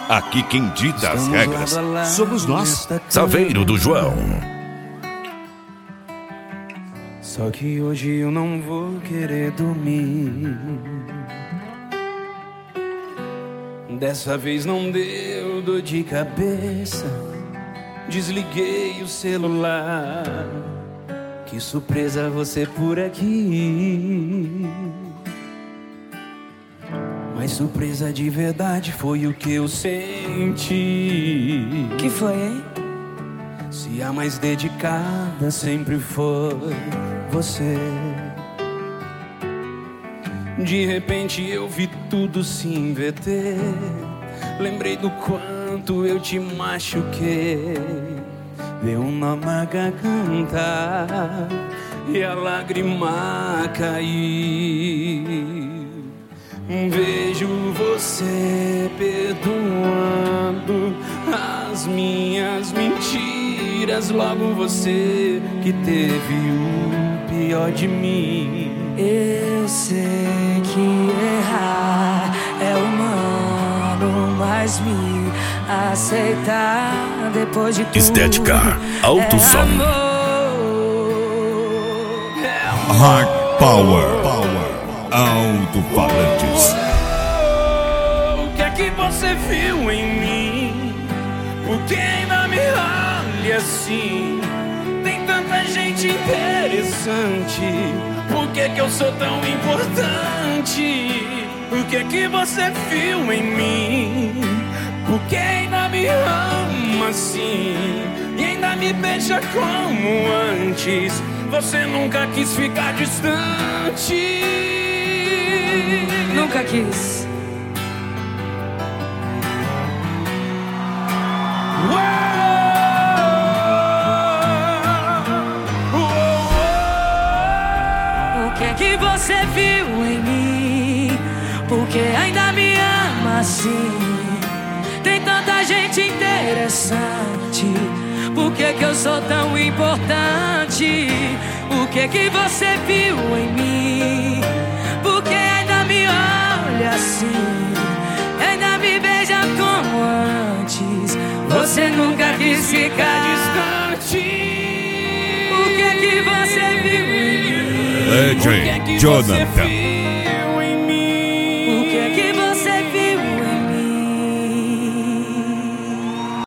Aqui quem dita as regras somos nós. Saveiro do João. Só que hoje eu não vou querer dormir. Dessa vez não deu dor de cabeça. Desliguei o celular. Que surpresa você por aqui. Mas surpresa de verdade foi o que eu senti. Que foi, hein? Se a mais dedicada sempre foi você. De repente eu vi tudo se inverter. Lembrei do quanto eu te machuquei. Deu um nó na garganta e a lágrima caiu. Vejo você perdoando as minhas mentiras. Logo você que teve o pior de mim. Eu sei que errar é humano, mas me aceitar depois de tudo Estética Alto Som. Hard Power. Alto-falantes. O que é que você viu em mim? Por que ainda me olha assim? Tem tanta gente interessante. Por que que eu sou tão importante? O que é que você viu em mim? Por que ainda me ama assim? E ainda me beija como antes? Você nunca quis ficar distante. Nunca quis. O que é que você viu em mim? Porque ainda me ama assim? Tem tanta gente interessante. Por que que eu sou tão importante? O que é que você viu em mim? Porque ainda me olha assim, ainda me beija como antes. Você nunca quis ficar distante. O que é que você viu em mim? Legend Jonathan.